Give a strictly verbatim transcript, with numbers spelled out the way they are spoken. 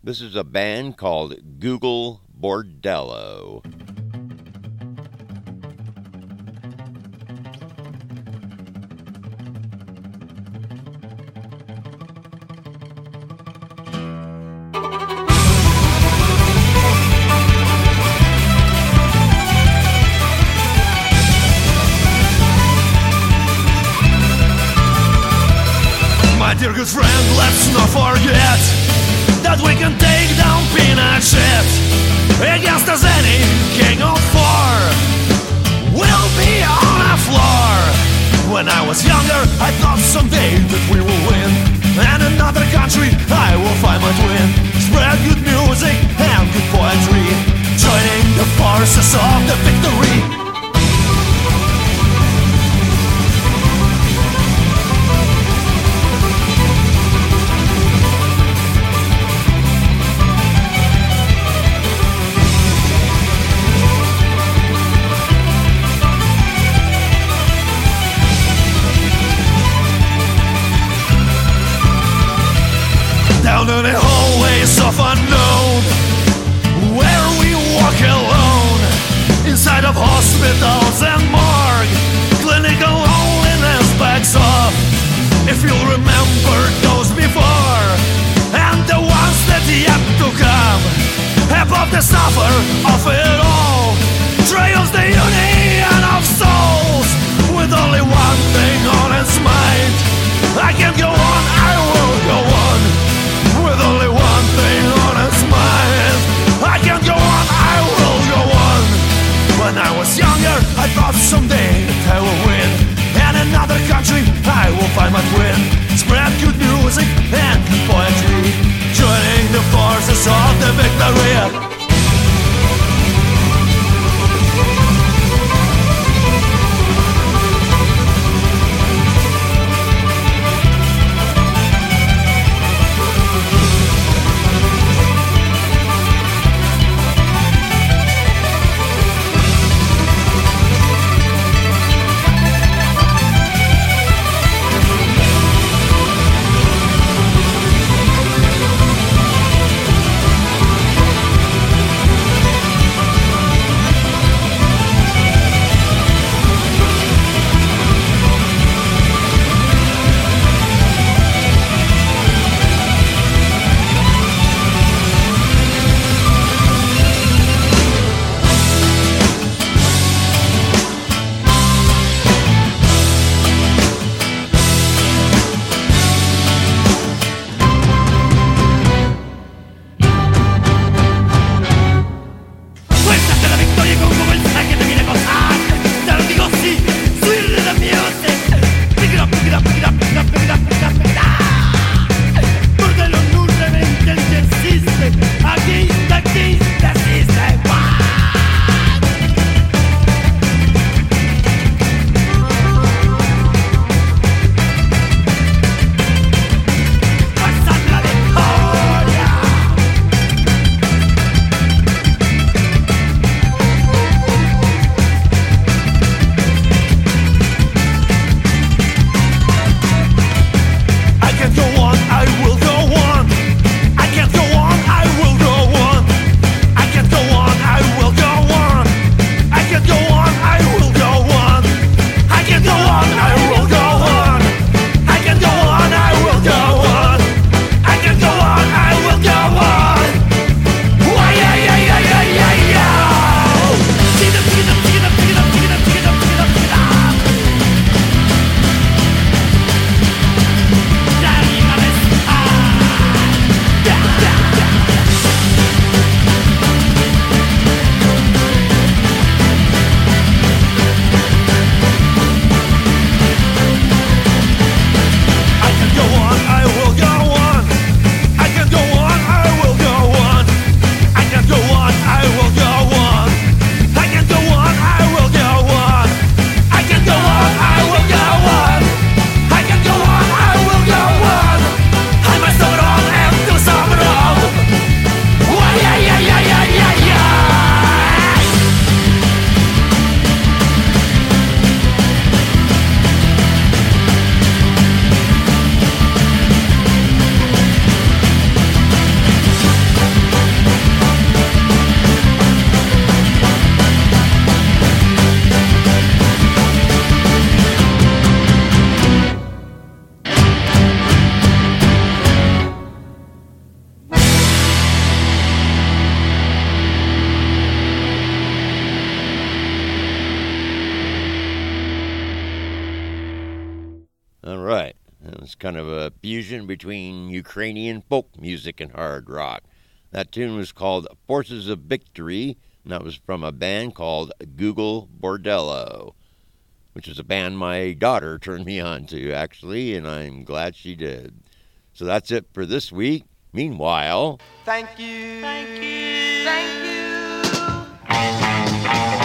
This is a band called Google Bordello. My dear good friend, let's not forget that we can take down peanut shit. Against us any king of four will be on the floor. When I was younger, I thought someday that we will win, and another country I will find my twin. Spread good music and good poetry, joining the forces of the victory. Down in the hallways of unknown, where we walk alone, inside of hospitals and morgue, clinical loneliness backs off. If you'll remember those before, and the ones that yet to come, above the suffer of it all, trails the union of souls, with only one thing on its mind. I can go on, I will go on, with only one thing on its mind. I can go on, I will go on. When I was younger, I thought someday that I will win, and in another country I will find my twin. Spread good music and good poetry, joining the forces of the victory. It's kind of a fusion between Ukrainian folk music and hard rock. That tune was called Forces of Victory, and that was from a band called Google Bordello, which is a band my daughter turned me on to, actually, and I'm glad she did. So that's it for this week. Meanwhile, Thank you. Thank you. Thank you.